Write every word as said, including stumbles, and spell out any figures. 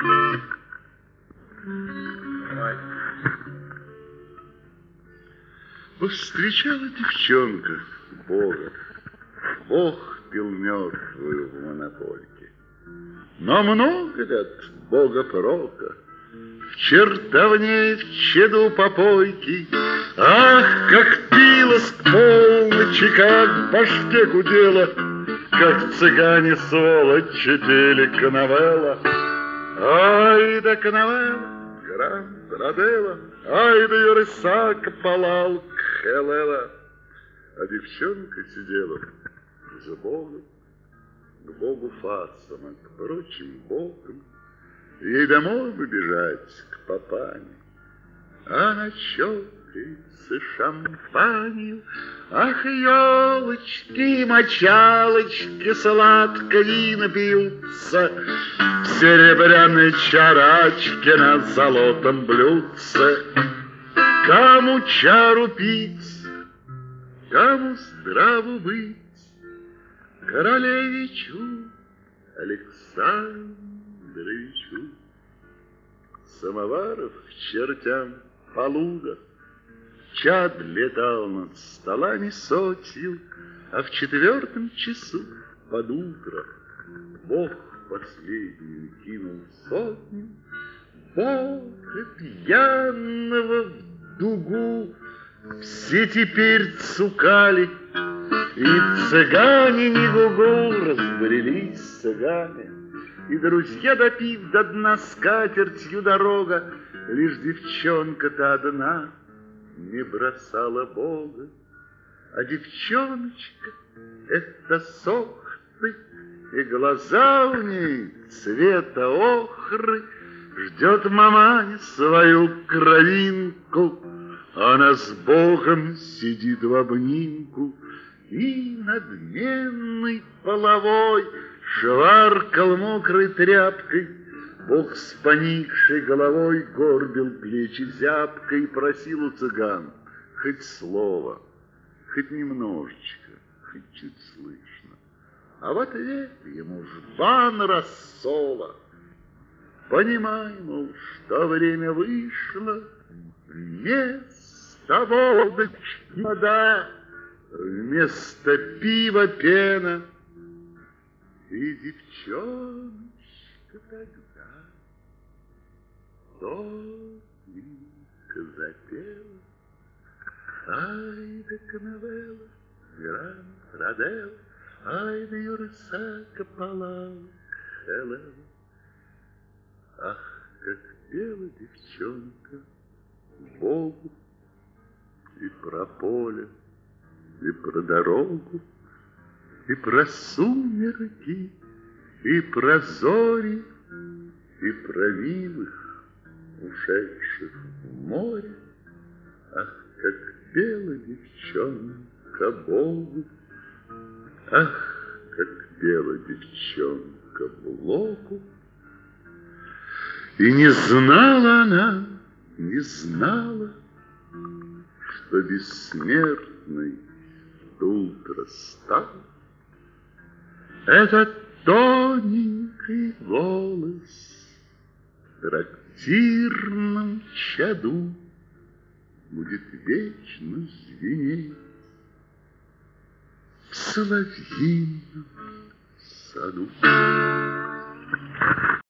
Повстречала девчонка Бога. Бог пил мертвую в монопольке. Но много ли от Бога прока? В чертовне, в чаду попойки. Ах, как пила с полночи, как в башке гудела, как цыгане сволочи пели Коновелла. Ай да Коновелла, Гранд Роделла, ай да Юрисака палал Хелела. А девчонка сидела за Богом, к Богу фасом, а к прочим Богом. Ей домой бы бежать, к папане, а на чокается шампанью. Ах, елочки, мочалочки, сладко вина пьются в серебряной чарачке на золотом блюдце. Кому чару пить, кому здраво быть, королевичу Александровичу. Самоваров к чертям полуда, чад летал над столами сотью, а в четвертом часу под утро Бог последнюю кинул сотню. Бога пьяного в дугу все теперь цукали, и цыгане не гугу, разбрелись цыгане. И друзья, допив до дна скатертью дорога, лишь девчонка-то одна не бросала Бога. А девчоночка — это сохры, и глаза у ней цвета охры. Ждет мамань свою кровинку, она с Богом сидит в обнимку. И надменный половой шваркал мокрой тряпкой. Бог с поникшей головой горбил плечи зябко и просил у цыган хоть слово, хоть немножечко, хоть чуть слышно. А в ответ ему жбан рассола. Понимай, мол, что время вышло, вместо водочки вода, вместо пива пена. И девчоночка тогда тоненько запела. Ай да Коновелла, Гранд Роделла, ай да Юрисака палал Хелела. Ах, как пела девчонка Богу и про поле, и про дорогу, и про сумерки, и про зори, и про милых, ушедших в море. Ах, как пела девчонка Богу, ах, как пела девчонка Блоку. И не знала она, не знала, что бессмертный утро стал этот тоненький голос в трактирном чаду будет вечно звенеть в соловьином саду.